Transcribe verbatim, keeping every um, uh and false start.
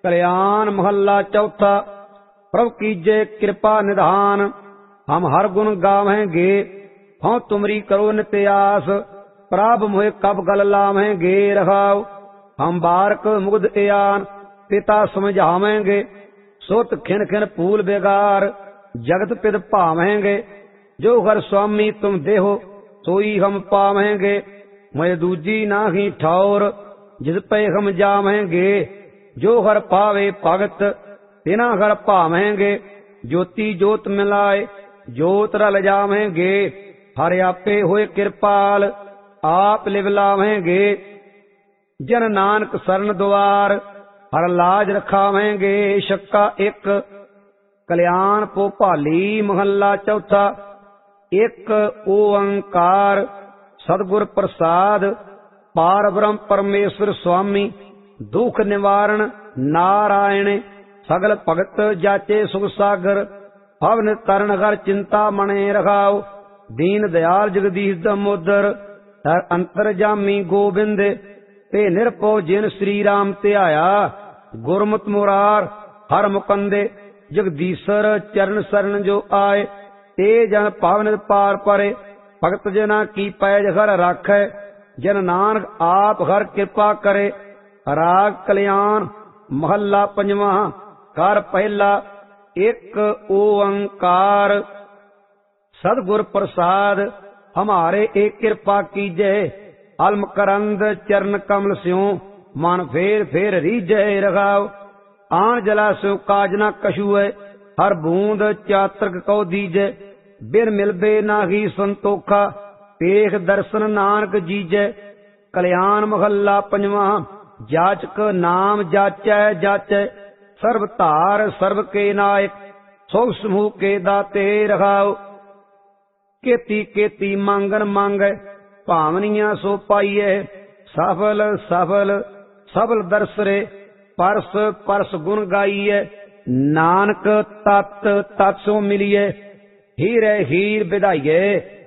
कल्याण महला चौथा। प्रभु कीजे कृपा निधान, हम हर गुण गावेंगे। हों तुमरी करो नित्यास, प्राप मोहे कब गल लावेंगे। रखाओ हम बारक मुग्ध एयान, पिता समझावेंगे। सोत खिन खिन फूल बेगार, जगत पिद भावेंगे। जो घर स्वामी तुम देहो, सोई हम पावेंगे। मैं दूजी नाही ठौर, जिस पे हम जावेंगे। जो हर पावे भगत, तिना घर भावेंगे। ज्योति जोत मिलाए, जोत रल जावेंगे। हर आपे होए कृपाल, आप लिव लावेंगे। जन नानक सरन द्वार, हर लाज रखावेंगे। शक्का एक। कल्याण भोपाली महला चौथा। एक ओंकार सतगुर प्रसाद, पार ब्रह्म परमेश्वर स्वामी। दुख निवारण नारायण, सगल भगत जाचे सुख सागर। भवन तरण हर चिंता मने रखाओ। दीन दयाल जगदीश दामोदर, हर अंतरजामी गोबिंद। ते निरपो जिन श्री राम ध्याया, गुरमुत मुरार हर मुकंदे। जगदीशर चरण शरण जो आए, ते जन पावन पार परे। भगत जना की पैज हर राखै, जन नानक आप हर कृपा करे। राग कल्याण महला पंजवा। कर पहला। एक ओंकार सतगुर प्रसाद, हमारे एक कृपा कीजै। अलम करंद चरण कमल स्यों, मन फेर फेर रीजै। रखाओ आन जला स्यों काज न कछु है, हर बूंद चातृक कौ दीजै। बिन मिलबे नाही संतोखा, पेख दर्शन नानक जीजै। कल्याण महला पंजवा। जाचक नाम जाचै जाचै, सर्व धार सर्व के नायक। सुख समूह के दाते। रखाओ केती केती मांगन मांगै, भावनिया सो पाइयै। सफल सफल सबल दर्शरे, परस परस गुण गाइयै। नानक तत् तत् सो मिलिए, हीरे हीर विधाइए।